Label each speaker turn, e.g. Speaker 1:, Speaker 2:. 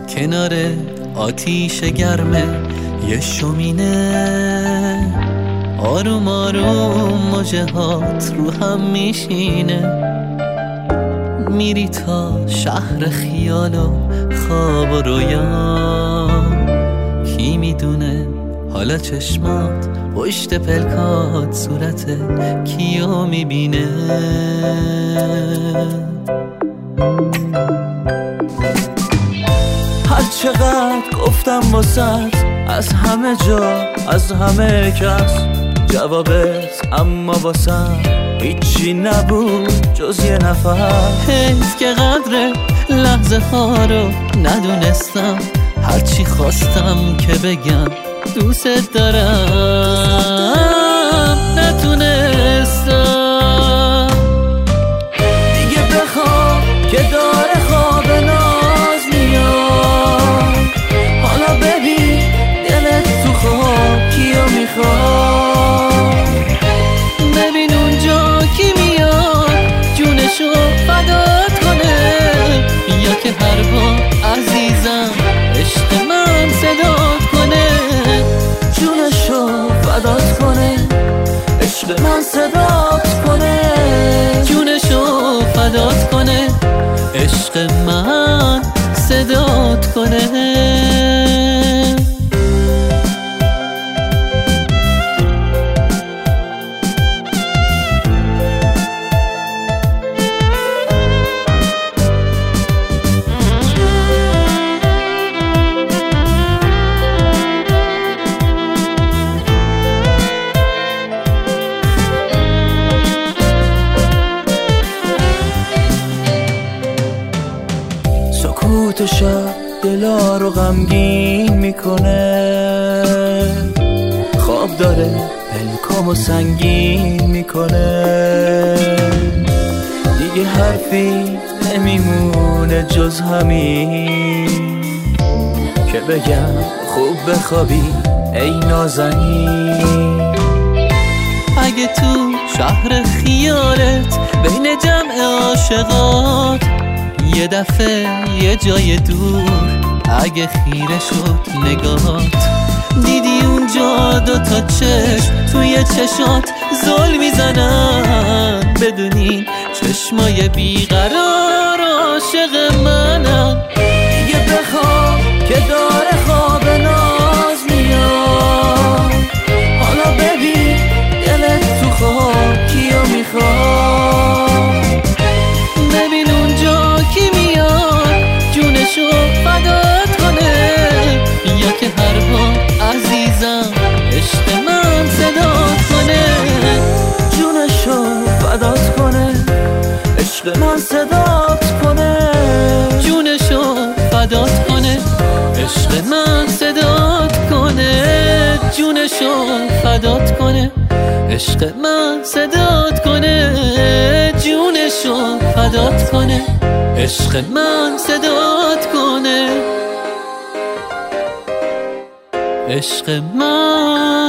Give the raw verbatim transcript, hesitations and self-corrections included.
Speaker 1: کنار آتیش گرمه یه شومینه، آروم آروم موجهات رو هم میشینه. میری تا شهر خیال و خواب و رویا، کی میدونه حالا چشمات پشت پلکات صورت کیو میبینه.
Speaker 2: هر چقدر گفتم واسط از همه جا از همه کس جوابت، اما واسم هیچی نبود جز یه نفر.
Speaker 1: حیف که قدر لحظه ها رو ندونستم، هرچی خواستم که بگم دوست دارم نتونستم.
Speaker 2: دیگه بخواب که داره خواب ناز میاد، حالا ببین دلت تو خواب کیو میخواد.
Speaker 1: ببین اونجا کی میاد جونشو فدات کنه، یا که هر بار عزیزم عشق من صدات کنه.
Speaker 2: جونشو فدات کنه عشق من صدات کنه.
Speaker 1: جونشو فدات کنه عشق من صدات کنه.
Speaker 2: سکوت شب دلا رو غمگین میکنه، خواب داره پلکامو سنگین میکنه. دیگه حرفی نمیمونه جز همین که بگم خوب بخوابی ای نازنین.
Speaker 1: اگه تو شهر خیالت بین جمع عاشقات یه دفعه یه جای دور، اگه خیره شد نگاهات دیدی اونجا دوتا چشم توی چشات زل میزنن، بدونین چشمای بیقرار عاشق منن.
Speaker 2: دیگه بخواب که داره خواب ناز میاد، حالا ببین دلت تو خواب کیو میخواد.
Speaker 1: ببین اونجا کی میاد جونشو فدات کنه، یا که هر بار عزیزم عشق من صدات کنه.
Speaker 2: جونشو فدات کنه عشق من صدات کنه.
Speaker 1: جونشو فدات کنه عشق من صدات کنه. جونشو فدات کنه عشق من صدات کنه. جونشو فدات کنه عشق من صدات کنه. عشق من